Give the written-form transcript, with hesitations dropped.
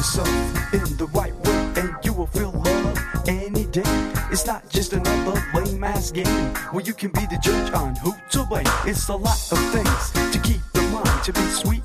yourself in the right way, and you will feel love any day. It's not just another lame ass game where you can be the judge on who to blame. It's a lot of things to keep in mind, to be sweet